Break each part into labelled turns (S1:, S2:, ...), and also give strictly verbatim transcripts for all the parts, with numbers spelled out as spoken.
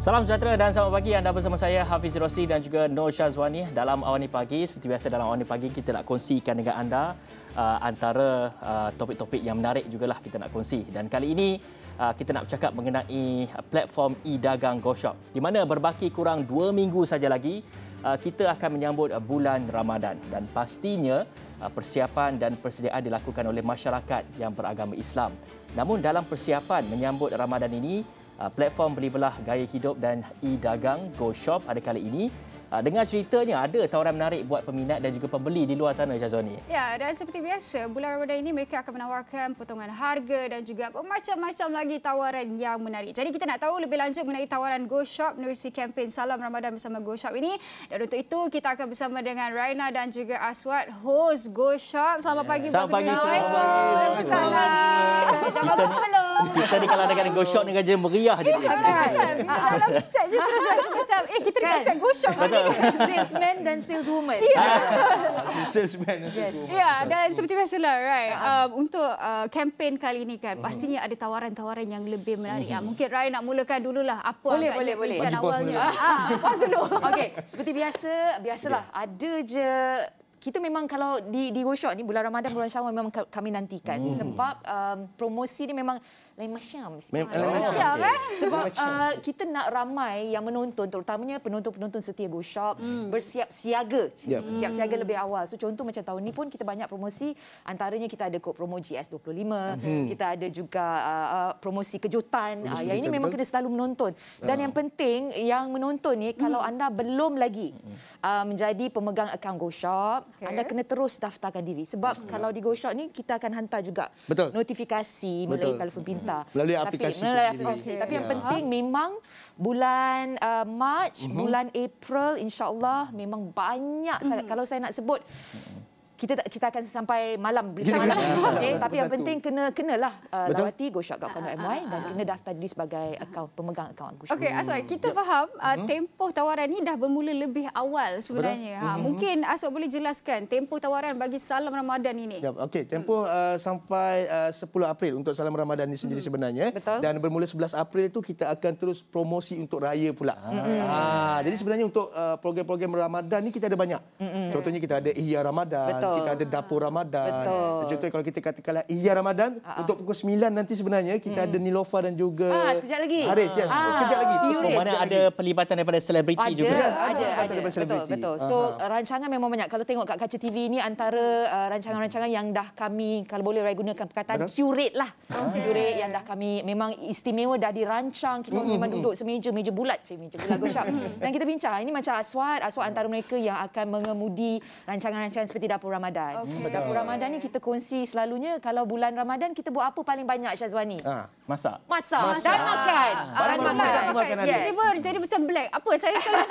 S1: Salam sejahtera dan selamat pagi. Anda bersama saya Hafiz Rosli dan juga Nur Syazwani dalam Awani Pagi. Seperti biasa dalam Awani Pagi kita nak kongsikan dengan anda uh, antara uh, topik-topik yang menarik jugalah kita nak kongsi. Dan kali ini uh, kita nak bercakap mengenai platform e-dagang GoShop, di mana berbaki kurang dua minggu saja lagi uh, kita akan menyambut bulan Ramadan, dan pastinya uh, persiapan dan persediaan dilakukan oleh masyarakat yang beragama Islam. Namun dalam persiapan menyambut Ramadan ini, platform beli belah gaya hidup dan e-dagang GoShop pada kali ini dengan ceritanya ada tawaran menarik buat peminat dan juga pembeli di luar sana, Syazwani.
S2: Ya, dan seperti biasa, bulan Ramadan ini mereka akan menawarkan potongan harga dan juga macam-macam lagi tawaran yang menarik. Jadi kita nak tahu lebih lanjut mengenai tawaran GoShop menerusi kempen Salam Ramadan bersama GoShop ini. Dan untuk itu kita akan bersama dengan Raina dan juga Aswad, host GoShop. Selamat pagi.
S1: Selamat pagi. Selamat pagi.
S2: Selamat
S1: Kita ni, kita ni kalau dengan GoShop ni kerja meriah je.
S2: Kita dalam set je terus rasa macam eh kita dekat set GoShop.
S3: Salesman dan saleswoman.
S2: Ya.
S4: Salesman dan saleswoman.
S2: Ya, dan seperti biasalah, right. Um, untuk uh, kempen kali ini kan, pastinya ada tawaran-tawaran yang lebih menarik. Uh, mungkin Rai nak mulakan dululah apa
S3: Boleh,
S2: agaknya
S3: boleh, boleh.
S2: pencapaian
S4: Bagi bos
S2: awalnya.
S4: mula.
S2: Ah, bos dulu.
S3: Okey, seperti biasa, biasalah. Ada je kita memang kalau di di GoShop ni bulan Ramadan, bulan Syawal memang kami nantikan hmm. sebab um, promosi ni memang lain macam.
S4: Mem-
S3: lain
S2: macam, eh?
S3: Sebab uh, kita nak ramai yang menonton, terutamanya penonton-penonton setia GoShop hmm. bersiap siaga.
S4: Yep.
S3: Siap siaga lebih awal. So contoh macam tahun ni pun kita banyak promosi, antaranya kita ada kod promo G S dua puluh lima, hmm. kita ada juga uh, uh, promosi kejutan. Uh, yang ini memang kena selalu menonton. Dan uh. yang penting yang menonton ni, kalau hmm. anda belum lagi uh, menjadi pemegang akaun GoShop, okay. anda kena terus daftarkan diri. Sebab hmm. kalau di GoShop ni kita akan hantar juga
S4: Betul.
S3: notifikasi melalui telefon pintar.
S4: Melalui aplikasi
S3: Tapi, melalui
S4: itu
S3: aplikasi.
S4: sendiri.
S3: Tapi yang
S4: Ya.
S3: penting memang bulan uh, Mac, uh-huh. bulan April, insya-Allah memang banyak sangat. Kalau saya nak sebut, kita kita akan sampai malam berita malam. Okey, tapi yang penting kena kenalah uh, lawati goshop dot com dot my dan kena daftar diri sebagai akaun pemegang akaun GoShop.
S2: Okey, Aswad, kita yep. faham uh, tempoh tawaran ni dah bermula lebih awal sebenarnya. Ha, mungkin Aswad boleh jelaskan tempoh tawaran bagi Salam Ramadan ini.
S4: Ya, okey, tempoh uh, sampai uh, sepuluh April untuk Salam Ramadan ini sendiri sebenarnya.
S3: Betul.
S4: Dan bermula sebelas April itu kita akan terus promosi untuk raya pula. Ah. Ha, jadi sebenarnya untuk uh, program-program Ramadan ni kita ada banyak. Mm-hmm. Contohnya kita ada Ihya Ramadan,
S3: Betul.
S4: kita ada Dapur Ramadan.
S3: Betul.
S4: Contohnya kalau kita katakanlah Ihya Ramadan,
S3: uh-huh.
S4: untuk pukul sembilan nanti sebenarnya kita mm. ada Nilofa dan juga
S3: Ah, sekejap lagi.
S4: Haris, ya,
S3: Ah.
S4: sekejap lagi.
S3: Furious.
S1: Oh, mana ada pelibatan daripada selebriti
S3: Ada,
S1: juga.
S3: ada,
S4: ada,
S3: ada,
S4: ada
S3: ada.
S4: daripada
S3: Betul,
S4: selebriti.
S3: betul. So
S4: Aha.
S3: rancangan memang banyak. Kalau tengok kat Kaca T V ni antara uh, rancangan-rancangan yang dah kami, kalau boleh Rai gunakan perkataan,
S4: Betul.
S3: curate lah. Okay. Curate yang dah kami memang istimewa, dah dirancang. Kita mm-hmm. memang duduk semeja, meja bulat. Cik, meja bulat GoShop. Dan kita bincang. Ini macam Aswad, Aswad antara mereka yang akan mengemudi rancangan-rancangan seperti Dapur Ramadan.
S2: Okay.
S3: Dapur Ramadan ni kita kongsi selalunya kalau bulan Ramadan kita buat apa paling banyak, Syazwani?
S4: Ah.
S1: Masak.
S3: Masak.
S4: Masak.
S3: Dan makan.
S4: Barang-barang masak semua akan ada.
S2: Tiba-tiba jadi macam black. Apa saya selalu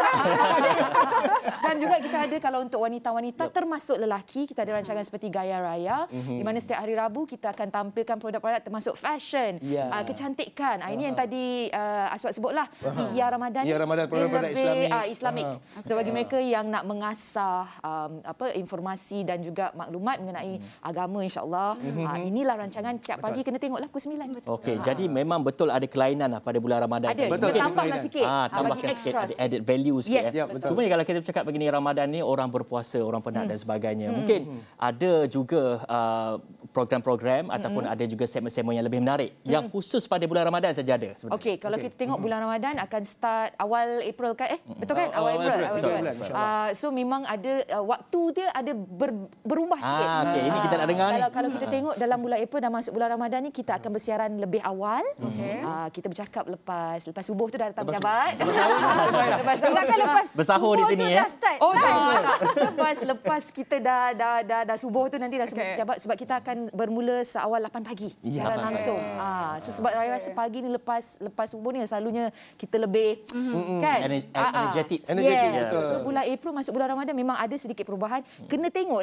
S3: Dan juga kita ada kalau untuk wanita-wanita yep. termasuk lelaki, kita ada rancangan seperti Gaya Raya mm-hmm. di mana setiap hari Rabu kita akan tampilkan produk-produk termasuk fashion,
S4: yeah.
S3: uh, kecantikan. Uh, ini yang tadi uh, Aswad sebutlah, Ihya Ramadan.
S4: Ihya Ramadan, produk-produk
S3: lebih,
S4: Islamik.
S3: Uh, Islamik.
S4: Uh-huh.
S3: So bagi mereka yang nak mengasah um, apa informasi dan juga maklumat mengenai mm. agama, insya-Allah. Mm-hmm. Uh, inilah rancangan tiap pagi kena tengoklah pukul sembilan.
S1: Okey, uh. jadi memang betul ada kelainan lah pada bulan Ramadan.
S3: Ada,
S4: betul.
S3: kita tambahlah sikit.
S1: Ah, tambahkan
S3: bagi
S1: sikit,
S3: extra
S1: ada added value sikit.
S3: Yes,
S1: Ya,
S3: betul.
S1: Cuma kalau kita bercakap begini Ramadan ni orang berpuasa, orang penat hmm. dan sebagainya. Hmm. Mungkin hmm. ada juga uh, program-program hmm. ataupun ada juga segmen-segmen yang lebih menarik hmm. yang khusus pada bulan Ramadan saja ada sebenarnya.
S3: Okey, kalau
S4: okay.
S3: kita tengok bulan Ramadan akan start awal April kan? Eh, betul kan?
S4: Oh,
S3: awal
S4: awal
S3: April.
S4: April,
S3: Awal
S4: betul,
S3: April.
S4: betul,
S3: Uh, so memang ada uh, waktu dia ada ber, berubah sikit.
S1: Ah, okey, ini kita nak dengar
S3: kalau,
S1: ni.
S3: Kalau kita tengok dalam bulan April dan masuk bulan Ramadan ni kita akan bersiaran lebih awal.
S2: Okay.
S3: Uh, kita bercakap lepas lepas subuh tu dah datang pejabat.
S4: Lepas sahur.
S3: Lepas sahur.
S2: Takkan lepas
S1: Bersahur di sini,
S2: tu
S1: eh?
S2: dah start.
S3: Oh tak. lepas lepas kita dah dah dah, dah subuh tu nanti dah sebut
S2: Okay.
S3: pejabat sebab kita akan bermula seawal lapan pagi
S4: Ya.
S3: siaran langsung. Ah, so sebab Raya rasa pagi ni lepas lepas subuh ni selalunya kita lebih mm-hmm. kan
S1: Ener-
S3: Ah, ah.
S1: energetic.
S4: Energetic,
S3: Yes.
S4: betul.
S3: So bulan April masuk bulan Ramadan memang ada sedikit perubahan. Kena tengoklah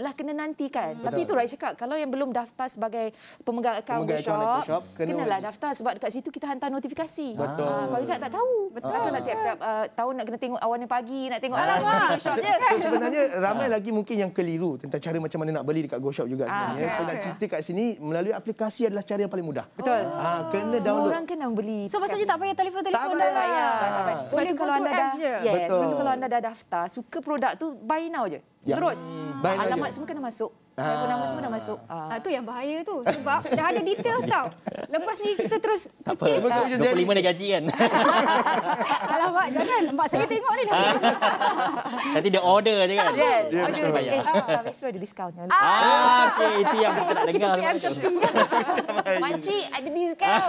S3: adalah kena nantikan. Hmm. Tapi itu Rai cakap, kalau yang belum daftar sebagai pemegang akaun
S4: Pemegang akaun
S3: GoShop,
S4: GoShop, kena
S3: kenalah
S4: wajib.
S3: daftar sebab dekat situ kita hantar notifikasi.
S4: Betul.
S3: Ah, kalau tidak tak tahu.
S2: Betul.
S3: Takkanlah tiap-tiap uh, tahun nak kena tengok awan pagi, nak tengok alamak GoShop je.
S4: So, sebenarnya ramai lagi mungkin yang keliru tentang cara macam mana nak beli dekat GoShop juga sebenarnya.
S3: Ah,
S4: Saya nak cerita kat sini melalui aplikasi adalah cara yang paling mudah.
S3: Betul.
S4: Ah, kena
S3: Semua
S4: download.
S3: orang kena beli.
S2: So maksudnya tak payah telefon-telefon
S4: Tak
S2: dah
S4: payah.
S2: lah.
S3: Tak payah. Sebab
S2: Boleh
S3: tu
S2: go
S3: kalau
S2: through
S3: anda dah,
S2: apps je.
S3: yes,
S4: Betul.
S3: sebab tu kalau anda dah daftar, suka produk tu buy now je.
S4: Ya.
S3: Terus.
S4: Buy now
S3: Alamat
S4: je.
S3: semua kena masuk. Telefon nama semua dah masuk. Ah.
S2: Ah, tu yang bahaya tu. Sebab dah ada details tau. Lepas ni kita terus
S1: Tak apa.
S2: purchase.
S4: Betul je
S1: dua puluh lima dia gaji kan.
S2: Alamak, jangan. Mak saya tengok ni.
S1: Nanti dia order je kan.
S3: Yes.
S4: Dia
S3: Order.
S1: nak bayar.
S3: Eh, Star Extra ada diskaun.
S1: Ah, okey, itu yang kita nak dengar
S2: P M
S1: sebab tu.
S2: tepi.
S3: Makcik ada diskaun.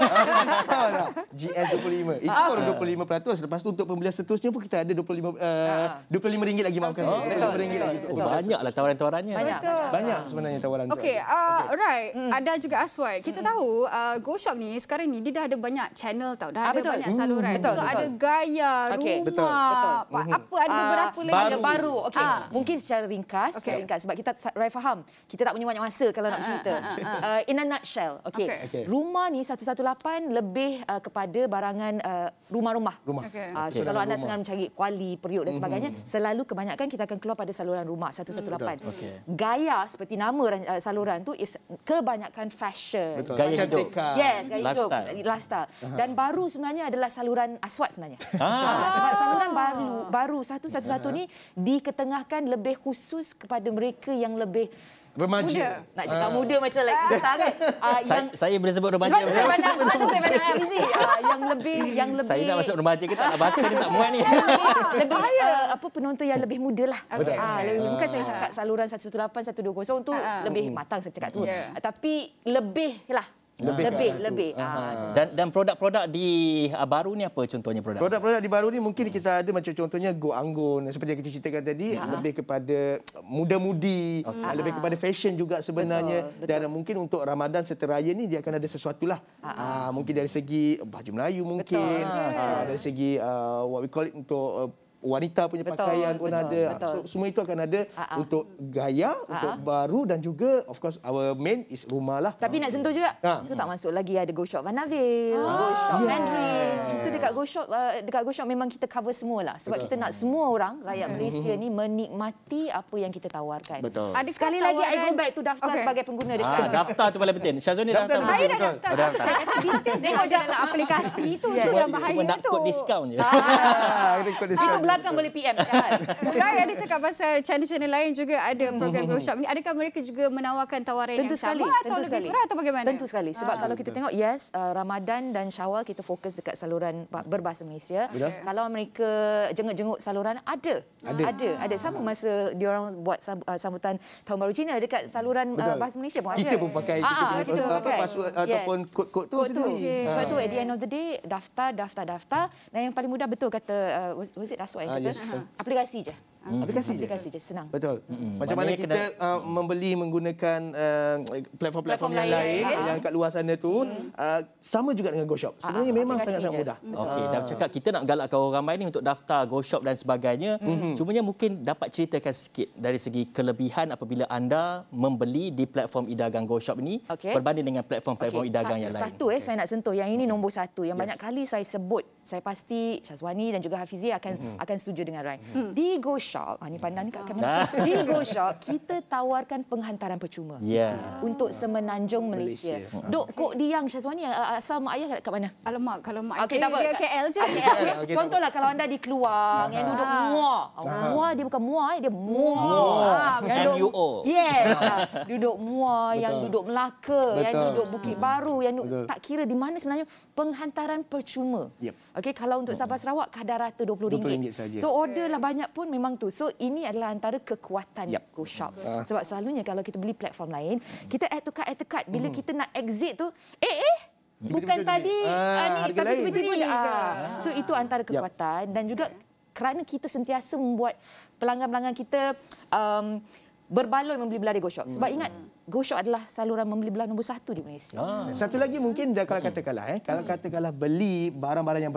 S4: G S dua puluh lima. Itu baru dua puluh lima peratus. Lepas tu untuk pembelian seterusnya pun kita ada dua puluh lima uh, dua puluh lima ringgit lagi maafkan saya. dua puluh lima ringgit lagi.
S1: Oh, banyaklah tawaran-tawarannya.
S3: Banyak.
S2: Betul.
S4: Banyak sebenarnya tawaran tu.
S2: Okey, uh, right. Ada juga Aswai. Kita tahu uh, GoShop ni sekarang ni dia dah ada banyak channel tau. Dah
S3: Ah,
S2: ada
S3: betul.
S2: banyak saluran.
S3: Betul,
S2: So
S3: betul.
S2: ada gaya,
S3: Okey.
S2: rumah,
S4: Betul,
S3: betul.
S2: apa, apa ada
S3: Ah,
S2: beberapa lagi.
S3: baru. baru. Okey.
S2: Ah.
S3: Mungkin secara ringkas,
S2: Okey.
S3: secara ringkas sebab kita Rai faham, kita tak punya banyak masa kalau nak cerita. Uh, in a nutshell, okey.
S2: Okey.
S4: Okey.
S3: Rumah ni seratus lapan belas lebih uh, kepada barangan uh, rumah-rumah.
S4: Rumah.
S2: Okey.
S3: Uh, so
S4: Okey.
S3: kalau anda
S4: Rumah.
S3: sedang mencari kuali, periuk dan sebagainya, selalu kebanyakan kita akan keluar pada saluran rumah seratus lapan belas.
S1: Okey.
S3: Gaya seperti nama uh, saluran tu is kebanyakan fashion.
S4: Betul.
S1: Gaya hidup.
S4: Kecantikan.
S3: Yes, gaya
S1: Lifestyle.
S3: hidup, lifestyle. Dan baru sebenarnya adalah saluran Aswad sebenarnya.
S1: Ah.
S3: Ah, sebab saluran baru baru satu satu satu ni diketengahkan lebih khusus kepada mereka yang lebih
S4: Remaja.
S2: Muda.
S3: nak cakap muda macam like kita kan. Ah,
S1: Saya,
S3: yang
S1: saya boleh sebut remaja
S3: sebab tu saya
S1: macam
S3: pandang sebab tu saya pandang Fizi. Ah, yang lebih yang lebih
S1: saya nak masuk remaja ke tak nak bakar ni tak muat ni.
S3: lebih uh, apa penonton yang lebih muda lah.
S2: Okey.
S3: Ah, lebih, bukan saya cakap saluran seratus lapan belas, seratus dua puluh tu
S2: Ah, ah.
S3: lebih matang saya cakap tu.
S2: Ya.
S3: Ah, tapi lebih lah.
S4: Lebih
S3: lebih,
S4: ke
S3: lebih.
S4: satu.
S3: Ah.
S1: Dan dan produk-produk di uh, baru ni apa contohnya produk?
S4: Produk-produk di baru ni mungkin kita ada macam contohnya Go Anggun seperti yang kita ceritakan tadi
S3: Ya.
S4: lebih kepada muda-mudi, okay. lebih kepada fashion juga sebenarnya
S3: Betul, betul.
S4: dan mungkin untuk Ramadan serta raya ni dia akan ada sesuatu lah. Ah, mungkin dari segi baju Melayu mungkin, ah, dari segi uh, what we call it untuk uh, wanita punya
S3: Betul,
S4: pakaian pun
S3: betul,
S4: ada.
S3: betul.
S4: So, semua itu akan ada
S3: Ah, ah.
S4: untuk gaya, untuk baru dan juga of course our main is rumah lah.
S3: Tapi nak sentuh juga.
S4: Ha.
S3: Tu tak masuk lagi ada Go Shop Vanaville, Go Shop
S4: Yes.
S3: Mandarin. Kita dekat Go Shop uh, dekat Go Shop memang kita cover semua lah. Sebab kita nak semua orang rakyat Malaysia ni menikmati apa yang kita tawarkan.
S4: Betul.
S2: Adakah
S3: Sekali lagi I go
S2: tawaran-
S3: back to daftar
S2: Okey.
S3: sebagai pengguna dia
S1: Ah,
S3: sekarang.
S1: daftar tu paling penting. Syazwan ni
S4: Daftar
S1: daftar.
S2: Saya dah
S4: Betul.
S2: daftar.
S1: Oh, dah
S2: Sampai
S1: daftar.
S2: saya kata details tengok je dalam aplikasi tu je
S1: Cuma,
S2: yang bahaya
S1: cuma nak
S2: tu.
S1: kod diskaun je.
S4: Ah, ada kod
S3: Itu
S4: diskaun.
S3: belakang boleh P M kan.
S2: Rai ada cakap pasal channel-channel lain juga ada program GoShop ni. Adakah mereka juga menawarkan tawaran
S3: Tentu
S2: yang sama
S3: sekali,
S2: atau
S3: tentu
S2: lebih
S3: sekali.
S2: kurang atau bagaimana?
S3: Tentu sekali. Sebab kalau kita tengok yes, uh, Ramadan dan Syawal kita fokus dekat saluran ba- berbahasa Malaysia.
S4: Betul.
S3: Kalau mereka jenguk-jenguk saluran ada.
S4: Ada.
S3: Ada. Ada sama masa diorang buat sam- uh, sambutan Tahun Baru Cina dekat saluran uh,
S4: Betul.
S3: bahasa Malaysia pun ada.
S4: Kita pun pakai kita
S3: Ah,
S4: punya
S3: kita
S4: apa
S3: pakai.
S4: password
S3: Yes.
S4: ataupun kod-kod tu
S3: Kod tu.
S4: sendiri.
S3: Sebab tu at the end of the day daftar, daftar, daftar. Dan yang paling mudah betul kata uh, was, was it Raswa yang
S4: Ah,
S3: kata
S4: yes, betul.
S3: aplikasi je.
S4: Aplikasi je.
S3: Aplikasi je senang.
S4: Betul. Macam mana
S1: Maknanya
S4: kita uh, membeli menggunakan uh, platform-platform
S3: Platform
S4: yang lain,
S3: lain.
S4: yang kat luar sana tu uh, sama juga dengan GoShop. Sebenarnya
S3: Ah,
S4: memang
S3: aplikasi
S4: sangat-sangat
S3: je.
S4: mudah.
S1: Okey, dah cakap kita nak galakkan orang ramai ni untuk daftar GoShop dan sebagainya. Mm-hmm. Cumanya mungkin dapat ceritakan sikit dari segi kelebihan apabila anda membeli di platform e-dagang GoShop ini
S3: Okey.
S1: berbanding dengan platform-platform
S3: Okey,
S1: e-dagang
S3: sa-
S1: yang lain.
S3: Satu eh saya nak sentuh. Yang ini nombor satu. Yang yes. banyak kali saya sebut. Saya pasti Syazwani dan juga Hafizi akan mm-hmm. akan setuju dengan Rai. Mm. Di GoShop, ah, ni pandang ni kat kamera. Di GoShop kita tawarkan penghantaran percuma.
S1: Ya.
S3: Untuk semenanjung Malaysia.
S4: Malaysia.
S3: Dok kok Diang Syazwani asal mak ayah kat mana?
S2: Alamak, kalau mak
S3: Okey,
S2: saya
S3: tak apa.
S2: dia K L je.
S3: Okey, okey.
S4: Okey,
S3: Contohlah kalau anda di Keluang yang duduk muar. Muar dia bukan muar, dia muar.
S2: Ah,
S3: Yang
S1: M U O.
S3: duduk- Yes. ah, duduk muar, yang
S4: Betul.
S3: duduk Melaka, yang
S4: Betul.
S3: duduk Bukit Baru, yang duduk,
S4: Betul.
S3: tak kira di mana sebenarnya penghantaran percuma.
S4: Yep.
S3: Okey, kalau untuk Sabah Sarawak kadar rata dua puluh ringgit.
S4: dua puluh ringgit saja.
S3: So orderlah banyak pun memang tu. So ini adalah antara kekuatan
S4: Yep.
S3: GoShop.
S4: Ah.
S3: Sebab selalunya kalau kita beli platform lain, kita add to cart, add to cart. Bila kita nak exit tu, eh eh bukan
S4: Tiba-tiba
S3: tadi
S4: jadi, ah,
S3: ah, ni
S4: harga
S3: tapi
S4: lain.
S3: tiba-tiba
S2: Beli
S3: dah.
S2: ke?
S3: Ah. So itu antara kekuatan dan juga kerana kita sentiasa membuat pelanggan-pelanggan kita um, berbaloi membeli belah di GoShop. Sebab ingat, GoShop adalah saluran membeli belah nombor satu di Malaysia.
S1: Ah.
S4: Satu lagi mungkin dah kalau katakanlah eh kalau katakanlah beli barang-barang yang berat.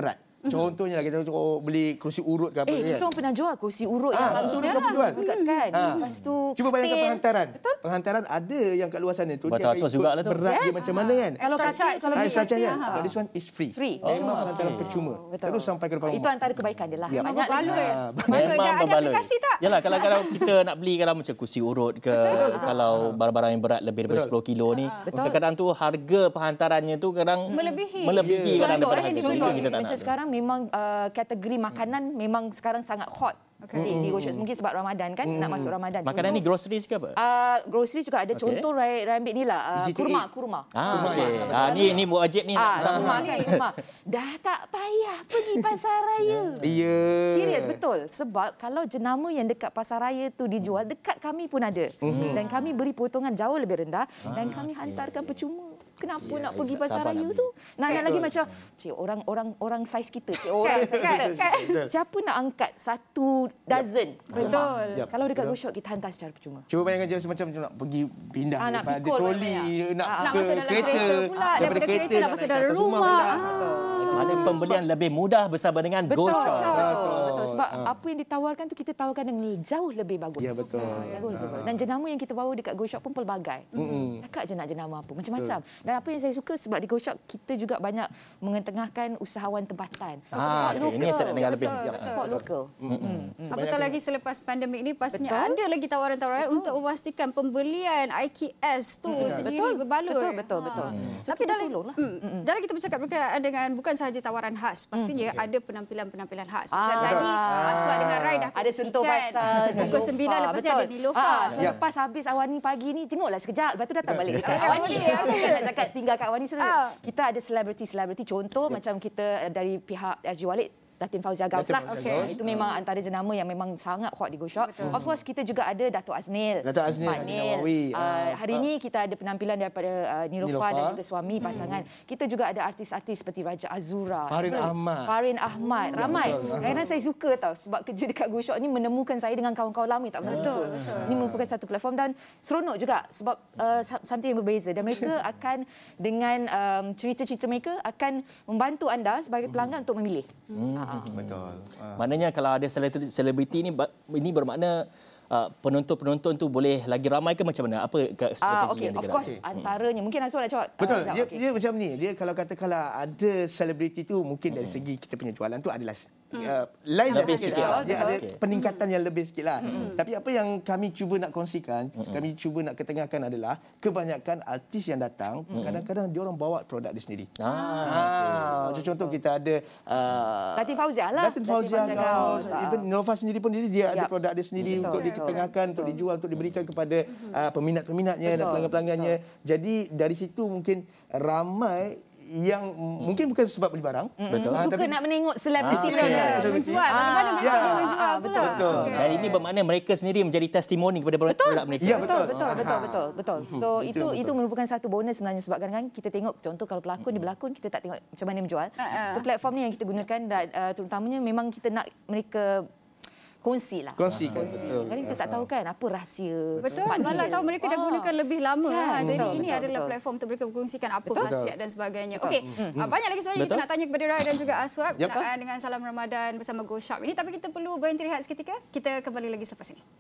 S4: Contohnya lah, kita oh, beli kerusi urut ke apa
S3: Eh,
S4: kan.
S3: kita orang pernah jual kerusi urut
S4: Ah,
S3: yang
S4: kerusi urut
S3: ya,
S4: kita jual.
S3: buka kan.
S4: Ah.
S3: Lepas tu
S4: Cuba bayangkan
S3: katil.
S4: penghantaran. Betul? Penghantaran ada yang kat luar sana tu
S1: Beratus-ratus
S4: ikut
S1: jugalah tu.
S4: berat dia
S3: Yes.
S4: macam mana kan.
S3: Kalau
S2: Extra
S3: katil,
S2: charge.
S3: kalau
S4: Ah,
S3: beli
S4: extra charge
S3: katil,
S4: kan.
S3: ha.
S4: But this one is free.
S3: Free.
S4: Memang
S1: Oh,
S4: penghantaran
S1: okey.
S4: percuma.
S3: Betul.
S4: Terus sampai ke depan
S3: Itu
S4: rumah.
S3: antara kebaikan dia lah.
S4: Ya.
S3: Banyak lagi.
S2: Berbaloi.
S4: Ah,
S2: Berbaloi.
S1: Memang
S2: Ada
S1: berbaloi.
S2: aplikasi tak?
S1: Yalah, kalau kalau kita nak beli kadang macam kursi urut ke, kalau barang-barang yang berat lebih daripada
S4: Betul.
S1: sepuluh kilo ni,
S3: Betul.
S1: kadang-kadang tu harga penghantarannya tu kadang
S2: Melebihi.
S1: melebihi
S4: Ya.
S1: kadang
S3: Contoh
S1: daripada
S3: eh,
S1: harga tu.
S3: contoh
S1: Itu kita tak
S3: macam
S1: nak.
S3: sekarang memang uh, kategori makanan memang sekarang sangat hot
S2: Okay.
S3: di, di GoShop. Mungkin sebab Ramadan kan, nak masuk Ramadan.
S1: Makanan ni groceries ke apa?
S3: Uh, grocery juga ada.
S1: Okey.
S3: Contoh Rai, Rai ambil ni lah. Uh,
S4: Easy to
S3: kurma,
S4: eat.
S3: kurma.
S1: Ah, okey. Ah, ni ni buat wajib ni.
S3: Ah,
S1: Sama.
S3: kurma kan, kurma. Dah tak payah pergi pasar raya.
S4: Ya.
S3: Serius, betul. Sebab kalau jenama yang dekat pasar raya tu dijual, dekat kami pun ada. Dan kami beri potongan jauh lebih rendah dan kami hantarkan percuma. Kenapa
S1: Yes,
S3: nak pergi pasar
S1: sabar
S3: raya
S1: nak
S3: tu? Nak nak lagi macam, cik, orang orang orang saiz kita, cik, orang saiz kita. Siapa nak angkat satu dozen?
S2: Betul.
S4: Yap.
S3: Kalau dekat GoShop kita hantar secara percuma.
S4: Cuba bayangkan je semacam nak pergi pindah
S3: Ah, nak
S4: daripada
S3: pikul
S4: troli,
S3: banyak.
S4: nak,
S3: Ah,
S4: ke
S2: nak masuk dalam
S4: kereta,
S2: kereta pula, daripada kereta nak masuk
S4: naik
S2: dalam
S4: ke atas
S2: rumah.
S4: pula.
S1: Mana pembelian lebih mudah bersama dengan
S3: Betul,
S1: GoShop.
S3: betul, betul. Sebab apa yang ditawarkan tu kita tawarkan dengan jauh lebih bagus.
S4: Ya, betul.
S3: Ah, jauh lebih bagus. Dan jenama yang kita bawa dekat GoShop pun pelbagai. Cakap je nak jenama apa, macam-macam. Dan apa yang saya suka sebab di GoShop kita juga banyak mengetengahkan usahawan tempatan.
S1: Ah, okey. Ini saya nak dengar lebih.
S2: Betul,
S1: Ya.
S2: betul.
S3: Support lokal.
S2: Apatah lagi selepas pandemik ini pastinya
S3: Betul.
S2: ada lagi tawaran-tawaran untuk memastikan pembelian I K S tu sendiri
S3: Betul,
S2: berbaloi.
S3: betul, betul, betul.
S2: Ha.
S3: So,
S2: Tapi
S3: kita
S2: dalam
S3: tolonglah.
S2: mm, dalam kita bercakap berkenaan dengan bukan sahaja tawaran khas, pastinya ada penampilan-penampilan khas. Macam
S3: Ah.
S2: tadi Aswad dengan Rai dah
S3: Ada sentuh
S2: kongsikan.
S3: pasal
S2: Pukul sembilan lepas ni ada Nilofa.
S3: Ah, selepas habis Awani pagi ni tengoklah sekejap, lepas tu datang balik dekat Awani. Bukan nak cakap tinggal kat Awani sebenarnya.
S2: Ah.
S3: Kita ada selebriti-selebriti contoh macam kita dari pihak F G Walid Datin Fauzia Gaus
S4: Datin
S3: lah.
S4: Fauzia
S2: Okey.
S4: Gaus.
S3: Itu memang antara jenama yang memang sangat hot di GoShop. Of course kita juga ada Dato' Aznil.
S4: Dato' Aznil,
S3: Mak
S4: Haji
S3: Nil.
S4: Nawawi.
S3: Uh,
S4: Ah,
S3: hari
S4: ah.
S3: ini kita ada penampilan daripada uh, Nilofa
S4: Nilofa.
S3: dan juga suami pasangan. Kita juga ada artis-artis seperti Raja Azura.
S4: Farin
S3: Betul.
S4: Ahmad.
S3: Farin Ahmad. Ramai.
S4: betul.
S3: Kadang-kadang saya suka tau sebab kerja dekat GoShop ni menemukan saya dengan kawan-kawan lama tak pernah
S2: Betul,
S3: jumpa.
S2: betul.
S3: Ini merupakan satu platform dan seronok juga sebab uh, something yang berbeza dan mereka akan dengan um, cerita-cerita mereka akan membantu anda sebagai pelanggan untuk memilih. Ha.
S4: Betul. Ah.
S1: Maknanya kalau ada selebriti selebriti ni ba- ini bermakna uh, penonton-penonton tu boleh lagi ramai ke macam mana? Apa ke-
S3: Ah,
S1: strategi
S3: okey,
S1: yang
S3: of
S1: digerak?
S3: course antaranya mungkin Azwar nak cakap.
S4: Betul.
S3: Ah,
S4: Dia,
S3: okey.
S4: dia macam ni. Dia kalau katakanlah ada selebriti tu mungkin dari segi kita punya jualan tu adalah uh, lain
S1: Lebih
S4: sikit.
S1: sikit
S4: lah.
S1: lah.
S4: Dia
S3: Betul.
S4: ada
S1: Okey.
S4: peningkatan yang lebih sikit lah. Tapi apa yang kami cuba nak kongsikan, kami cuba nak ketengahkan adalah kebanyakan artis yang datang kadang-kadang dia orang bawa produk dia sendiri.
S1: Ah,
S4: Ah, macam contoh kita ada uh,
S3: Datin Fauzia lah.
S4: Datin Fauzia
S3: Datin
S4: Gaus.
S3: Gaus. Ah.
S4: Even Nilofa sendiri pun dia, dia ada
S3: Yap.
S4: produk dia sendiri
S3: Betul,
S4: untuk
S3: betul.
S4: diketengahkan, untuk dijual, untuk diberikan kepada uh, peminat-peminatnya dan
S3: Betul,
S4: pelanggan-pelanggannya. Jadi dari situ mungkin ramai yang mungkin bukan sebab beli barang.
S1: Betul.
S4: Ah,
S3: Suka
S4: tapi-
S3: nak menengok selebriti
S4: Ah,
S3: mereka.
S4: ya,
S2: Ya,
S4: selebriti.
S2: menjual. Bagaimana mereka
S4: Ya.
S2: boleh menjual
S3: Ah,
S2: pula.
S3: betul,
S4: betul.
S2: Okey.
S1: Dan ini bermakna mereka sendiri menjadi testimoni kepada produk mereka.
S4: Ya,
S3: Betul,
S4: betul.
S3: betul, betul, betul, betul. So
S4: Itu
S3: itu
S4: yang
S3: itu
S4: betul.
S3: merupakan satu bonus sebenarnya sebab kadang-kadang kita tengok contoh kalau pelakon dia berlakon kita tak tengok macam mana menjual.
S2: ah.
S3: So platform ni yang kita gunakan dan uh, terutamanya memang kita nak mereka kongsi lah.
S4: Kongsikan,
S3: Kongsi.
S4: betul.
S3: Kadang kita tak tahu kan apa rahsia.
S2: Betul,
S3: partner.
S2: malah tahu mereka dah
S3: Ah.
S2: gunakan lebih lama.
S3: Kan,
S2: Ha. Jadi
S3: betul,
S2: ini
S3: betul,
S2: adalah
S3: betul.
S2: platform untuk mereka berkongsikan apa
S3: Betul.
S2: khasiat dan sebagainya. Okey, ah, banyak lagi sebenarnya kita
S1: Betul.
S2: nak tanya kepada Rai dan juga Aswad
S4: Yap.
S2: berkenaan dengan Salam Ramadan bersama GoShop ini. Tapi kita perlu berhenti rehat seketika. Kita kembali lagi selepas ini.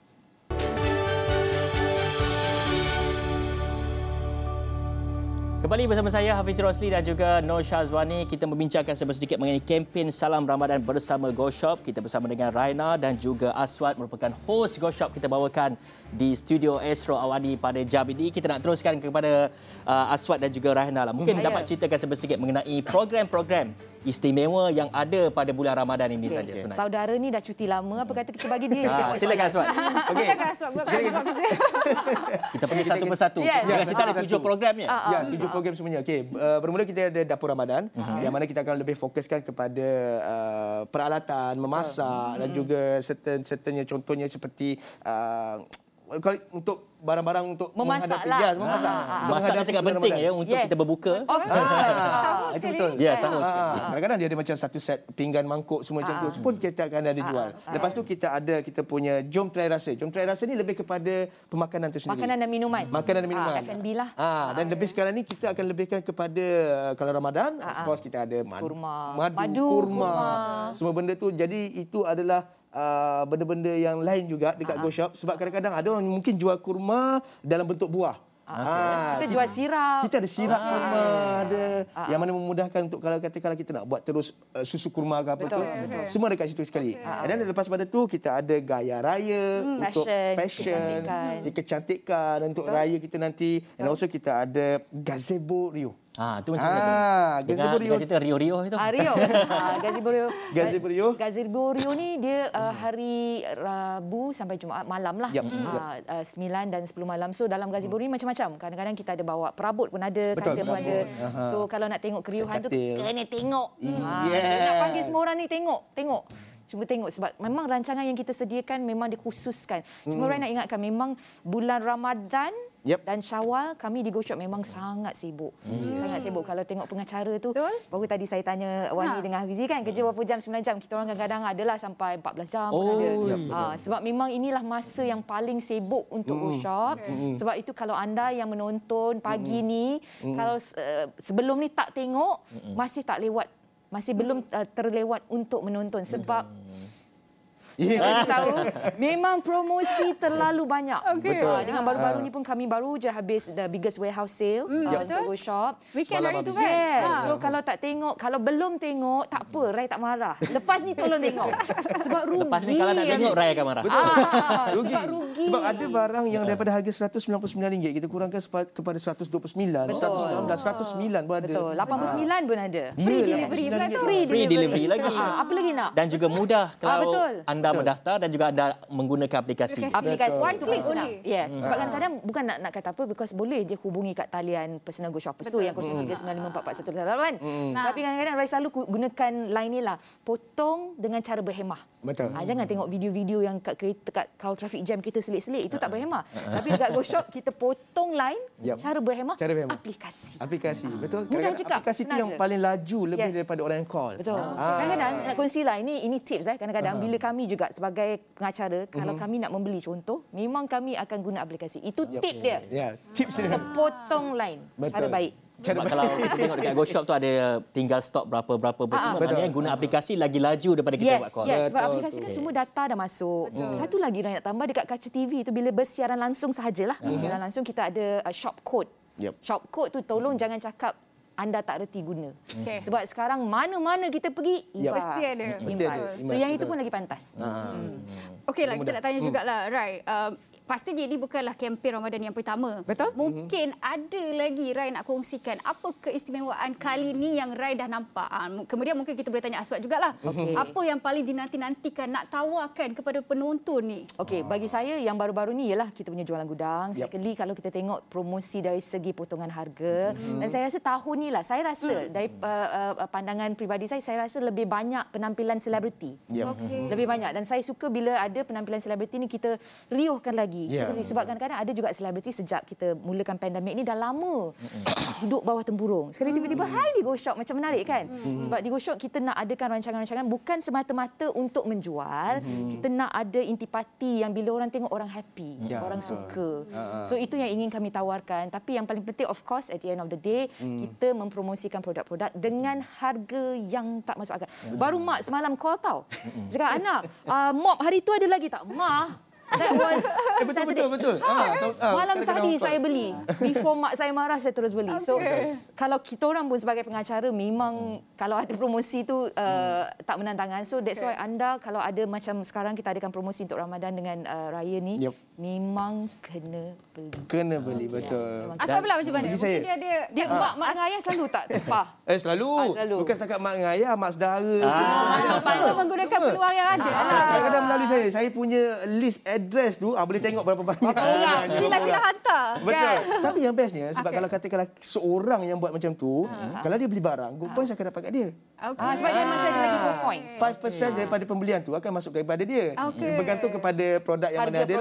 S1: Kembali bersama saya Hafiz Rosli dan juga Nur Syazwani. Kita membincangkan sedikit mengenai kempen Salam Ramadan bersama GoShop. Kita bersama dengan Raina dan juga Aswad merupakan host GoShop kita bawakan di studio Astro Awani pada jam ini. Kita nak teruskan kepada uh, Aswad dan juga Raina lah. Mungkin
S3: Hmm,
S1: dapat
S3: ya.
S1: ceritakan sedikit mengenai program-program istimewa yang ada pada bulan Ramadan ini
S3: Okey.
S1: saja sebenarnya.
S3: Saudara ni dah cuti lama, apa kata kita bagi dia?
S1: Ah, silakan Aswad.
S2: Silakan Aswad buat buat kerja.
S1: Kita pergi satu persatu.
S3: Ya,
S1: Jangan
S3: ya.
S1: cerita ada tujuh programnya.
S3: Ah,
S4: Ya, tujuh program semuanya. Okey, uh, bermula kita ada dapur Ramadan yang mana kita akan lebih fokuskan kepada uh, peralatan, memasak dan juga certain-certainnya contohnya seperti uh, kalau untuk barang-barang untuk
S3: Memasak
S4: menghadapi
S3: lah.
S4: ya, memasak.
S3: Ah, ah, ah.
S4: Untuk
S1: Masak ni
S4: menghadapi
S1: sangat
S4: bulan
S1: penting
S4: Ramadan.
S1: ya untuk
S3: Yes.
S1: kita berbuka.
S3: Of course.
S2: Sama
S4: itu
S2: sekali.
S4: betul.
S1: Ya, sama
S4: Ah,
S1: sekali.
S4: Kadang-kadang dia ada macam satu set pinggan, mangkuk semua macam tu. Pun kita akan ada jual. Lepas tu kita ada kita punya jom try rasa. Jom try rasa ni lebih kepada pemakanan tu sendiri.
S3: Makanan dan minuman.
S4: Makanan dan minuman.
S3: Ah, F and B lah.
S4: Ah, dan lebih sekarang ni kita akan lebihkan kepada uh, kalau Ramadan, of course kita ada madu,
S3: Kurma.
S4: madu,
S3: Madu,
S4: kurma,
S3: kurma.
S4: semua benda tu. Jadi itu adalah uh, benda-benda yang lain juga dekat Go Shop sebab kadang-kadang ada orang mungkin jual kurma dalam bentuk buah. Ah,
S3: Kita jual sirap.
S4: kita ada sirap
S3: Ah.
S4: kurma, ada yang mana memudahkan untuk kalau kata kalau kita nak buat terus uh, susu kurma ke apa
S3: Betul.
S4: tu,
S3: Okay.
S4: semua dekat situ sekali. Dan lepas pada tu kita ada gaya raya untuk
S3: Fashion,
S4: fashion,
S3: kecantikan.
S4: kecantikan untuk raya kita nanti. And also kita ada gazebo Rio.
S1: Ha, tu macam mana tu?
S4: Ah,
S1: Dengan,
S4: gazebo Rio.
S1: dengan cerita Rio-Rio itu.
S3: Ah, Rio. Ah, Gazebo Rio.
S4: Gazebo Rio.
S3: Gazebo Rio ni dia uh, hari Rabu sampai Jumaat malam lah.
S4: Yep.
S3: Uh, uh, sembilan dan sepuluh malam. So dalam Gazebo Rio ni macam-macam. Kadang-kadang kita ada bawa perabot pun ada,
S4: Betul,
S3: tanda pun ada.
S4: Aha.
S3: So kalau nak tengok keriuhan tu
S4: Katil.
S3: kena tengok. Ah,
S4: Yes.
S3: kita nak panggil semua orang ni tengok, tengok. Cuba tengok sebab memang rancangan yang kita sediakan memang dikhususkan. Cuma orang nak ingatkan memang bulan Ramadan
S4: Yep.
S3: dan Syawal kami di Go Shop memang sangat sibuk. Hmm. Sangat sibuk. Kalau tengok pengacara tu,
S2: Betul.
S3: baru tadi saya tanya Wani
S2: Ha.
S3: dengan Hafizi kan, kerja berapa jam, sembilan jam. Kita orang kadang-kadang adalah sampai empat belas jam pun
S1: Oh,
S3: ada.
S1: yep,
S3: Ha, sebab memang inilah masa yang paling sibuk untuk Go Shop. Sebab itu kalau anda yang menonton pagi ni, kalau uh, sebelum ni tak tengok, masih tak lewat. Masih belum uh, terlewat untuk menonton sebab kita tahu memang promosi terlalu banyak.
S2: Okey.
S3: Betul. Dengan baru-baru ni pun kami baru je habis the biggest warehouse sale uh,
S2: betul.
S3: untuk Go Shop.
S2: Weekend
S4: Semalam
S2: hari tu
S4: habis.
S2: kan?
S3: Yes.
S2: Ha.
S3: So kalau tak tengok, kalau belum tengok, tak apa, Rai tak marah. Lepas ni tolong tengok. Sebab rugi.
S1: Lepas ni kalau tak tengok, Rai akan marah.
S3: Ah,
S4: Rugi.
S3: sebab rugi.
S4: Sebab ada barang yang daripada harga seratus sembilan puluh sembilan ringgit kita kurangkan sepa- kepada seratus dua puluh sembilan, seratus sembilan belas, seratus sembilan pun ada.
S3: Betul. lapan puluh sembilan pun ada.
S2: Free
S4: Ya,
S2: delivery pula tu.
S3: Free
S1: Free delivery lagi.
S3: Ah, apa lagi nak?
S1: Dan juga mudah kalau
S3: betul.
S1: anda mendaftar dan juga anda menggunakan aplikasi.
S3: Aplikasi
S2: One
S3: itu
S2: click
S3: pun senang.
S2: boleh.
S3: Ya, yeah. sebab kadang-kadang bukan nak nak kata apa, because boleh je hubungi kat talian personal Go Shoppers tu yang kosong tiga sembilan lima empat empat satu lapan. Tapi kadang-kadang Rai selalu gunakan line ni lah, potong dengan cara berhemah.
S4: Betul.
S3: Ha, jangan tengok video-video yang kat kereta kat kalau traffic jam kita selit-selit, itu tak berhemah. Tapi dekat Go Shop kita potong line,
S4: Yep.
S3: cara berhemah,
S4: Cara berhemah.
S3: aplikasi.
S4: Aplikasi, betul.
S3: Mudah
S4: Kadang-kadang
S3: juga,
S4: aplikasi tu
S3: senang
S4: yang
S3: je.
S4: paling laju lebih
S3: Yes.
S4: daripada orang yang call.
S3: Betul.
S4: Ah.
S3: Kadang-kadang nak kongsilah ini ini tips eh. Kadang-kadang bila kami juga sebagai pengacara, kalau kami nak membeli contoh, memang kami akan guna aplikasi. Itu tip dia.
S4: Ya, tips dia.
S3: Kita potong line.
S4: Betul.
S3: Cara baik.
S1: Sebab kalau kita tengok dekat Go Shop tu ada tinggal stok berapa-berapa
S3: Ah,
S1: bersama.
S4: betul.
S1: Maknanya guna aplikasi lagi laju daripada kita
S3: Yes,
S1: buat call.
S3: yes. Sebab
S4: Betul,
S3: aplikasi kan
S4: betul.
S3: semua data dah masuk. Satu lagi Rai nak tambah dekat kaca T V tu bila bersiaran langsung sahajalah. Bersiaran langsung kita ada uh, shop code.
S4: Yep.
S3: Shop code tu tolong jangan cakap anda tak reti guna.
S2: Okey.
S3: Sebab sekarang mana-mana kita pergi,
S4: Yep.
S3: imbas.
S2: Mesti ada.
S4: Mesti
S3: Imbas.
S4: ada.
S3: So
S4: Imbas,
S3: yang itu
S4: betul.
S3: pun lagi pantas.
S2: Okey lah, kita nak tanya jugalah, Rai. Uh, pastinya ini bukanlah kempen Ramadan yang pertama.
S3: Betul.
S2: Mungkin ada lagi Rai nak kongsikan apa keistimewaan kali ni yang Rai dah nampak. Uh, kemudian mungkin kita boleh tanya Aswad jugalah.
S3: Okey.
S2: Apa yang paling dinanti-nantikan nak tawarkan kepada penonton ni?
S3: Okey, bagi saya yang baru-baru ni ialah kita punya jualan gudang.
S4: Yep.
S3: Secondly, kalau kita tengok promosi dari segi potongan harga. Mm-hmm. Dan saya rasa tahun ni lah, saya rasa mm. dari uh, uh, pandangan peribadi saya, saya rasa lebih banyak penampilan selebriti.
S4: Yep.
S2: Okey.
S3: Lebih banyak. Dan saya suka bila ada penampilan selebriti ni kita riuhkan lagi.
S4: Yeah.
S3: Sebab kadang-kadang ada juga selebriti sejak kita mulakan pandemik ni dah lama duduk bawah tempurung. Sekali tiba-tiba, hai di Go Shop, macam menarik kan? Sebab di Go Shop kita nak adakan rancangan-rancangan bukan semata-mata untuk menjual. Kita nak ada intipati yang bila orang tengok orang happy,
S4: Ya.
S3: orang suka. So itu yang ingin kami tawarkan. Tapi yang paling penting of course at the end of the day, kita mempromosikan produk-produk dengan harga yang tak masuk akal. Baru mak semalam call tau. Cakap, Ana, uh, mop hari tu ada lagi tak? Ma, that was
S4: Eh, betul, betul, betul. Ah, so- ah,
S3: Malam
S4: kadang-kadang
S3: tadi
S4: orang call.
S3: saya beli. Before mak saya marah, saya terus beli. So,
S2: Okay.
S3: kalau kita orang pun sebagai pengacara, memang kalau ada promosi tu uh, tak menantangan. So, that's why anda kalau ada macam sekarang kita adakan promosi untuk Ramadan dengan uh, Raya ni,
S4: Yep.
S3: memang kena beli.
S4: Kena beli, betul.
S2: Aswad pula macam mana?
S4: Bagi
S2: Mungkin
S4: saya.
S2: dia ada...
S3: Dia sebab mak dengan ayah selalu tak tepah.
S4: Eh, selalu.
S3: Ah, selalu.
S4: Bukan setakat mak dengan ayah, mak saudara.
S2: Ah, Selalu menggunakan peluang yang ada.
S4: Ah, kadang-kadang melalui saya, saya punya list address tu, ah, boleh tengok berapa banyak.
S2: Ya, sila-sila hantar.
S4: Betul.
S2: Kan?
S4: Tapi yang bestnya, sebab
S2: Okey.
S4: kalau katakanlah seorang yang buat macam tu, kalau dia beli barang, good points akan dapat kat dia.
S2: Okey.
S3: Ah, sebab dia masih ada lagi gold point.
S4: lima peratus daripada pembelian tu akan masuk kepada dia.
S2: Okey.
S4: Bergantung kepada produk yang
S3: Harga
S4: mana ada lah.
S3: produk.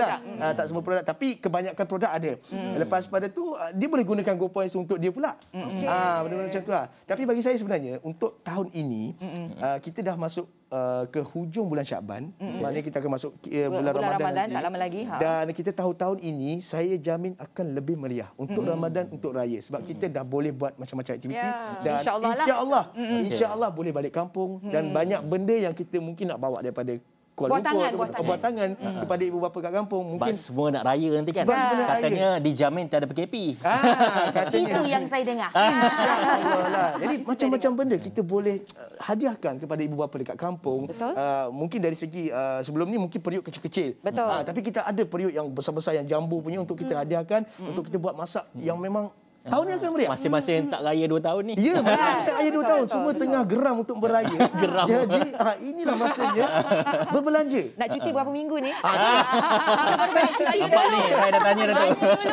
S4: Uh, tak semua produk, tapi kebanyakan produk ada. Mm. Lepas pada tu uh, dia boleh gunakan Go Points untuk dia pula. Okay. Uh, benda-benda macam tu lah. Tapi bagi saya sebenarnya untuk tahun ini uh, kita dah masuk uh, ke hujung bulan Syakban. Mm. Maknanya kita akan masuk uh, bulan, bulan Ramadan,
S3: Ramadan
S4: nanti.
S3: tak lama lagi. Ha.
S4: Dan kita tahu tahun ini saya jamin akan lebih meriah untuk mm. Ramadan, untuk raya, sebab mm. kita dah boleh buat macam-macam aktiviti yeah. dan
S3: insya-Allah
S4: insya-Allah
S3: lah.
S4: insya-Allah mm. boleh balik kampung mm. dan banyak benda yang kita mungkin nak bawa daripada Kuala
S3: buat tangan,
S4: Lumpur,
S3: buat tangan,
S4: buat tangan hmm. kepada ibu bapa kat kampung. Mungkin
S1: sebab semua nak raya nanti kan.
S4: Sebab semua nak
S1: katanya
S4: raya.
S1: dijamin tiada P K P.
S4: Ah, katanya.
S3: Itu yang saya dengar.
S4: InsyaAllah lah. Jadi macam-macam benda kita boleh uh, hadiahkan kepada ibu bapa dekat kampung.
S3: Betul.
S4: Uh, mungkin dari segi uh, sebelum ni mungkin periuk kecil-kecil.
S3: Betul.
S4: Uh, tapi kita ada periuk yang besar-besar, yang jambu punya untuk kita hadiahkan, hmm. untuk kita buat masak hmm. yang memang tahun ni akan meriah.
S1: Masing-masing tak raya dua tahun ni.
S4: Ya, masing-masing tak raya dua tahun.
S3: betul,
S4: Semua
S3: betul.
S4: tengah geram untuk beraya.
S1: Geram.
S4: Jadi ha, inilah masanya berbelanja.
S3: Nak cuti berapa minggu ni?
S2: Kita baru balik cuti
S1: Nampak ni, saya dah tanya dah tu.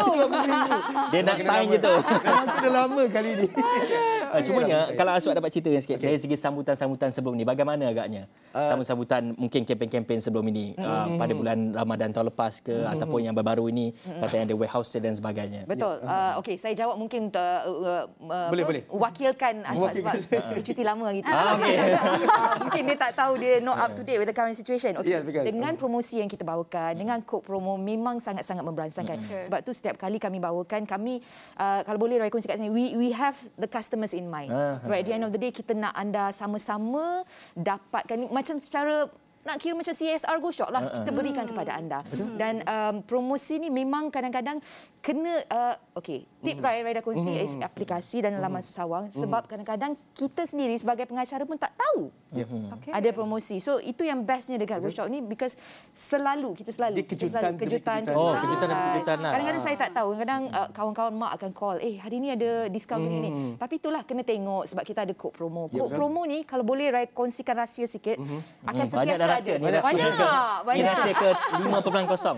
S1: Dia nak sign je tu.
S4: Aku dah lama kali ni.
S1: Uh, cumanya kalau Aswad dapat cerita sikit okay. dari segi sambutan-sambutan sebelum ni, bagaimana agaknya uh, sambutan mungkin kempen-kempen sebelum ini uh, pada bulan Ramadan tahun lepas ke mm, ataupun yang baru-baru ini katanya ada warehouse dan sebagainya.
S3: Betul. Uh, Okey, saya jawab mungkin uh, uh,
S4: boleh,
S3: apa?
S4: boleh.
S3: wakilkan Aswad sebab dia cuti lama gitu.
S1: Ah, okay.
S3: uh, mungkin dia tak tahu, dia not up to date with the current situation. Okay.
S4: Yeah, because,
S3: dengan promosi yang kita bawakan, dengan kod promo memang sangat-sangat memberansangkan. Okay. Sebab tu setiap kali kami bawakan, kami uh, kalau boleh Rai kongsi kat sini, we we have the customers in mind.
S1: Ah.
S3: Sebab at the end of the day kita nak anda sama-sama dapatkan macam secara nak kira macam C S R Go Shop lah, uh-uh. kita berikan kepada anda. Betul. Dan um, promosi ni memang kadang-kadang kena uh, okey, tip Rai Rai dah kongsi uh-huh. aplikasi dan laman Sesawang uh-huh. sebab kadang-kadang kita sendiri sebagai pengacara pun tak tahu uh-huh. okay. ada promosi. So itu yang bestnya dekat Go Shop ni, because selalu kita selalu
S4: dia kejutan,
S3: kita selalu kejutan,
S4: kejutan.
S1: Oh, kejutan dan kejutan lah.
S3: Kadang-kadang saya tak tahu, kadang uh, kawan-kawan mak akan call, eh hari ni ada diskaun uh-huh. ni. Tapi itulah kena tengok sebab kita ada kod promo. Kod
S4: ya,
S3: promo ni kalau boleh Rai kongsikan rahsia sikit uh-huh. akan
S1: Hmm,
S3: sentiasa
S1: banyak rahsia
S3: ada.
S1: ni.
S3: Banyak, banyak.
S1: Ini rahsia ke lima perpuluhan kosong.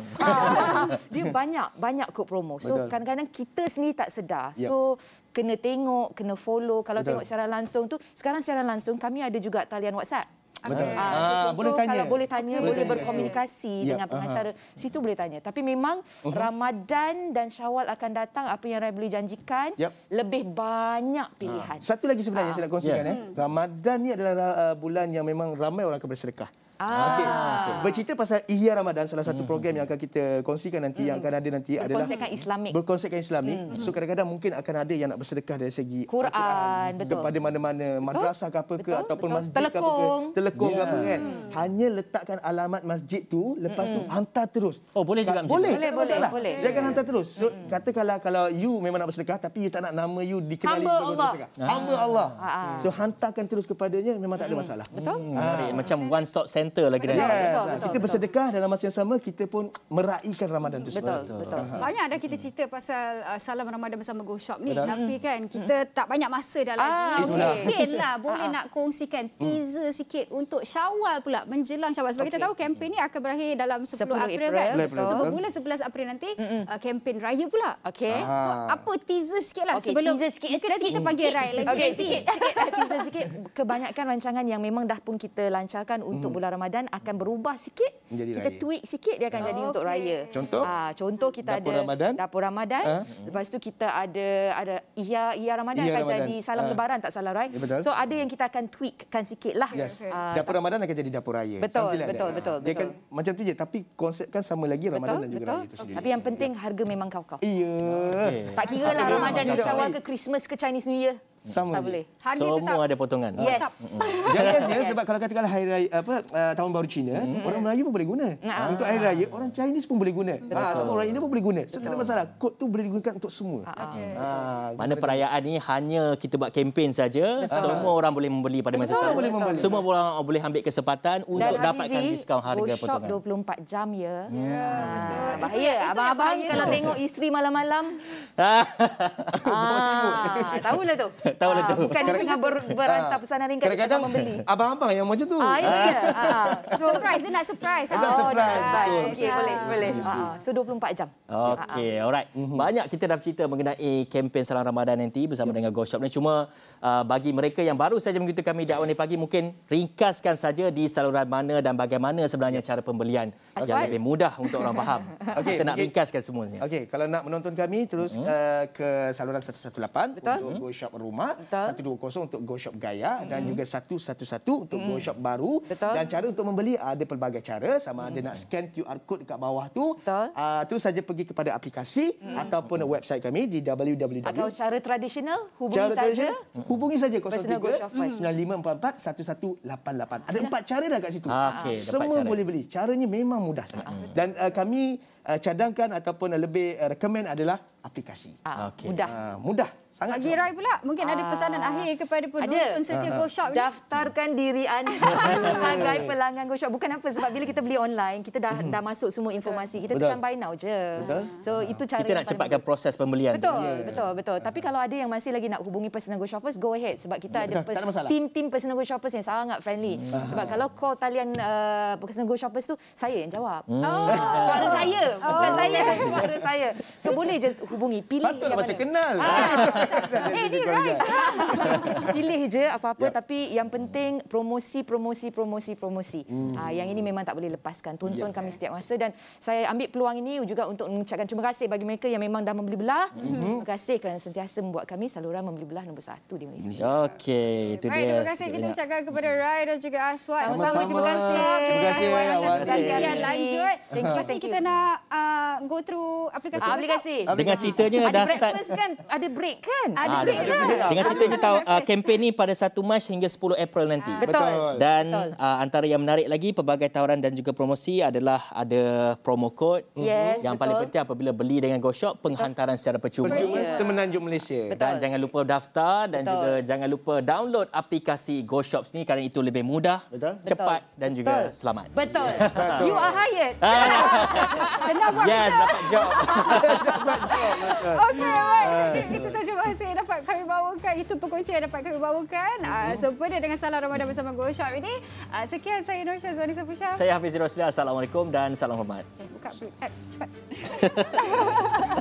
S3: Dia banyak, banyak kod promo. So
S4: Betul.
S3: kadang-kadang kita sendiri tak sedar.
S4: Yep.
S3: So kena tengok, kena follow. Kalau
S4: Betul.
S3: tengok secara langsung tu, sekarang secara langsung kami ada juga talian WhatsApp.
S4: Betul.
S3: Ah, so
S4: Ah,
S3: contoh,
S4: boleh tanya.
S3: Kalau boleh tanya,
S4: Okay.
S3: boleh
S4: Boleh tanya.
S3: berkomunikasi
S4: Yep.
S3: dengan pengacara. Situ boleh tanya. Tapi memang uh-huh. Ramadan dan Syawal akan datang, apa yang Rai boleh janjikan,
S4: Yep.
S3: lebih banyak pilihan.
S4: Satu lagi sebenarnya
S3: Ah.
S4: saya nak kongsikan
S1: Yeah.
S4: eh. Ramadan ni adalah uh, bulan yang memang ramai orang akan bersedekah.
S3: Ah.
S4: Okey. Bercerita pasal Ihya Ramadan, salah satu program yang akan kita kongsikan nanti, yang akan ada nanti adalah
S3: Berkonsepkan Islamik.
S4: Berkonsepkan Islamik. So kadang-kadang mungkin akan ada yang nak bersedekah dari segi
S3: Quran,
S4: Al-Quran
S3: betul.
S4: kepada mana-mana madrasah ke apa ke
S3: Betul,
S4: ataupun
S3: betul.
S4: masjid ke apa ke,
S3: Telekong.
S4: telekong ke
S1: Yeah.
S4: apa kan. Hanya letakkan alamat masjid tu, lepas tu hantar terus.
S1: Oh, boleh juga macam tu?
S4: Boleh,
S3: Boleh,
S4: tak ada
S3: boleh,
S4: masalah.
S3: boleh.
S4: Dia akan hantar terus. So kata kalau kalau you memang nak bersedekah tapi you tak nak nama you dikenali
S3: Hamba
S4: sebagai
S3: Allah.
S4: bersedekah. Hamba Allah.
S3: Ah.
S4: So hantarkan terus kepadanya, memang tak ada masalah.
S3: Betul?
S1: Hmm, menarik. Macam one stop center lagi dah.
S4: Yes.
S3: betul,
S4: Ah,
S3: betul,
S4: kita
S3: betul.
S4: bersedekah dalam masa yang sama kita pun meraihkan Ramadan tu
S3: Betul,
S4: semua.
S3: betul.
S2: Banyak dah kita cerita pasal uh, Salam Ramadan bersama Go Shop ni.
S4: Betul.
S2: Tapi kan kita tak banyak masa dah lagi.
S3: Ah,
S2: Mungkin
S3: okey.
S2: lah boleh nak kongsikan teaser sikit untuk Syawal pula, menjelang Syawal. Sebab kita
S3: Okey.
S2: tahu kempen ni akan berakhir dalam sepuluh
S3: sepuluh
S2: April
S3: April,
S2: kan.
S4: betul.
S2: So bermula sebelas April nanti uh, kempen raya pula.
S3: Okey.
S2: So
S4: Ah.
S2: apa teaser sikit lah
S3: Okey,
S2: sebelum
S3: teaser sikit,
S2: mungkin nanti
S3: sikit,
S2: kita panggil Rai lagi
S3: Okey,
S2: nanti.
S3: sikit, sikit, teaser sikit. Kebanyakan rancangan yang memang dah pun kita lancarkan untuk bulan Ramadan akan berubah sikit.
S4: Menjadi
S3: kita
S4: raya.
S3: tweak sikit, dia akan jadi untuk
S2: Okey.
S3: raya.
S4: Contoh?
S3: Ah, contoh kita
S4: Dapur
S3: ada
S4: Ramadan.
S3: Dapur Ramadan.
S4: Ah.
S3: Lepas tu kita ada ada Ihya Ihya Ramadan
S4: Ihya
S3: akan
S4: Ramadan.
S3: jadi Salam
S4: Ah.
S3: Lebaran, tak salah right?
S4: Ya, betul.
S3: So ada yang kita akan tweakkan sikit lah.
S4: Yes.
S3: Ah,
S4: Dapur Ramadan akan jadi dapur raya.
S3: Betul,
S4: Something like
S3: betul,
S4: that.
S3: betul,
S4: Dia
S3: betul.
S4: kan macam tu je, tapi konsep kan sama lagi Ramadan
S3: betul,
S4: dan juga
S3: betul.
S4: raya itu sendiri.
S3: Tapi yang penting harga memang kau-kau.
S4: Iya.
S3: Tak kira lah
S4: Ada
S3: Ramadan ke
S4: tidak
S3: Syawal
S4: baik.
S3: ke Christmas ke Chinese New Year.
S4: Sama
S3: tak
S4: je.
S3: boleh.
S2: Harga tetap.
S1: Semua ada potongan.
S3: Yes.
S4: Jelasnya sebab kalau katakanlah hari raya apa uh, tahun baru Cina, orang Melayu pun boleh guna. Untuk hari raya orang Chinese pun boleh guna. Ha, ataupun orang India pun boleh guna. So tak ada masalah. Kod tu boleh digunakan untuk semua. Ha,
S1: Mana perayaan ni hanya kita buat kempen saja, semua orang boleh membeli pada masa
S3: Betul,
S1: sama.
S3: boleh membeli.
S1: Semua orang boleh ambil kesempatan untuk
S3: Dan
S1: dapatkan
S3: Hafizi,
S1: diskaun harga
S3: Go Shop
S1: potongan.
S3: dua puluh empat jam ya.
S2: Ya, betul.
S3: Ah,
S2: Itu
S3: bahaya.
S2: yang- itu yang
S3: Abang-abang
S2: bahaya
S3: kalau
S2: tu.
S3: tengok isteri malam-malam,
S4: bawa selimut.
S3: ah, tahulah tu.
S1: Tahu lah tu.
S3: Bukan dia tengah ber, berantar pesanan ringkas, dia tengah
S4: Kadang-kadang
S3: membeli.
S4: abang-abang yang macam tu.
S3: Ah, ya, ya. Ah.
S2: So, surprise, dia nak surprise.
S4: Dia nak
S2: Oh,
S4: surprise,
S2: dia nak
S4: betul.
S3: Okey, boleh, boleh. Ah, so dua puluh empat jam.
S1: Okey, alright. Banyak kita dah cerita mengenai kempen Salam Ramadan nanti bersama dengan Go Shop ni. Cuma uh, bagi mereka yang baru saja mengikuti kami di Awal Ni Pagi, mungkin ringkaskan saja di saluran mana dan bagaimana sebenarnya cara pembelian yang lebih mudah untuk orang faham.
S4: Okey,
S1: Kita nak
S4: mungkin-
S1: ringkaskan semuanya.
S4: Okey, kalau nak menonton kami terus hmm. uh, ke saluran seratus lapan belas
S3: Betul.
S4: untuk Go Shop Rumah,
S3: Betul.
S4: seratus dua puluh untuk Go Shop Gaya hmm. dan juga seratus sebelas untuk hmm. Go Shop Baru.
S3: Betul.
S4: Dan cara untuk membeli ada pelbagai cara, sama ada nak scan Q R code dekat bawah tu.
S3: Betul.
S4: Uh, terus saja pergi kepada aplikasi hmm. ataupun website kami di w w w.
S3: Atau cara tradisional, hubungi
S4: Cara
S3: saja.
S4: tradisional, hubungi saja
S3: Personal Go
S4: kosong tiga
S3: Shoppers.
S4: sembilan lima empat empat satu satu lapan lapan. Ada empat cara dah kat situ.
S1: Okey, empat
S4: Semua
S1: cara.
S4: boleh beli. Caranya memang mudah sangat. Dan uh, kami uh, cadangkan ataupun uh, lebih uh, recommend adalah aplikasi.
S3: Ah,
S1: Okey.
S3: Mudah.
S4: Uh, mudah. Sangat
S2: Bagi Rai pula, mungkin ada pesanan
S3: Ah.
S2: akhir kepada penonton setia Go Shop ni.
S3: Daftarkan diri anda sebagai pelanggan Go Shop. Bukan apa, sebab bila kita beli online, kita dah dah masuk semua informasi. Kita
S4: Betul.
S3: tekan buy now je.
S4: Betul.
S3: So itu cara
S1: Kita
S3: yang
S1: nak
S3: paling
S1: cepatkan
S3: bagus.
S1: proses pembelian. tu.
S3: Betul, betul, betul. Tapi kalau ada yang masih lagi nak hubungi personal Go Shoppers, go ahead. Sebab kita ada
S4: Betul, tak ada masalah.
S3: tim-tim personal Go Shoppers yang sangat friendly. Sebab kalau call talian uh, personal Go Shoppers tu, saya yang jawab.
S2: Oh.
S3: Suara saya, bukan saya, suara saya. So boleh je hubungi, pilih
S4: Patutlah
S3: yang
S4: macam
S3: mana.
S4: kenal.
S3: Eh, ni right. Pilih je apa-apa,
S4: Yep.
S3: tapi yang penting promosi, promosi, promosi, promosi. Hmm. Ha, yang ini memang tak boleh lepaskan. Tonton
S4: Yep.
S3: kami setiap masa, dan saya ambil peluang ini juga untuk mengucapkan terima kasih bagi mereka yang memang dah membeli belah. Hmm. Terima kasih kerana sentiasa membuat kami saluran membeli belah nombor satu di Malaysia.
S1: Okey, itu
S2: Baik,
S1: dia.
S2: terima kasih
S1: sikit
S2: kita
S1: banyak.
S2: ucapkan kepada Rai dan juga Aswad.
S3: Sama-sama, terima kasih.
S4: Terima kasih,
S2: Awak
S4: awak.
S2: atas
S1: Terima kasih.
S2: kongsian lanjut.
S3: Thank you,
S2: Pasti
S3: thank you.
S2: kita nak uh, go through aplikasi
S3: Ah,
S2: Go Shop.
S3: aplikasi.
S1: Dengan ceritanya
S3: Ada
S1: dah start.
S3: breakfast kan? Ada break kan?
S2: Ada
S1: Ah,
S2: break
S1: ada
S2: kan?
S1: Dengan ceritanya tahu uh, kempen ni pada satu Mac hingga sepuluh April nanti.
S3: Betul.
S1: Dan
S3: Betul.
S1: uh, antara yang menarik lagi, pelbagai tawaran dan juga promosi adalah ada promo code.
S3: Yes,
S1: Yang
S3: betul.
S1: paling penting apabila beli dengan Go Shop, penghantaran secara percuma.
S4: Percuma semenanjung Malaysia.
S3: Betul.
S1: Dan jangan lupa daftar dan
S3: Betul.
S1: juga jangan lupa download aplikasi Go Shops ni kerana itu lebih mudah,
S4: Betul.
S1: cepat dan juga
S3: Betul.
S1: selamat.
S3: Betul. You are hired.
S2: Senang buat
S1: Yes,
S2: kita.
S1: dapat job.
S2: Okey, baik. Itu saja bahasa yang dapat kami bawakan. Itu perkongsian yang dapat kami bawakan. Uh, sempena dengan Salam Ramadan bersama Go Shop ini. Uh, sekian, saya Nur Syazwani Safusha.
S1: Saya Hafiz Rosli. Assalamualaikum dan salam hormat.
S2: Buka apps cepat.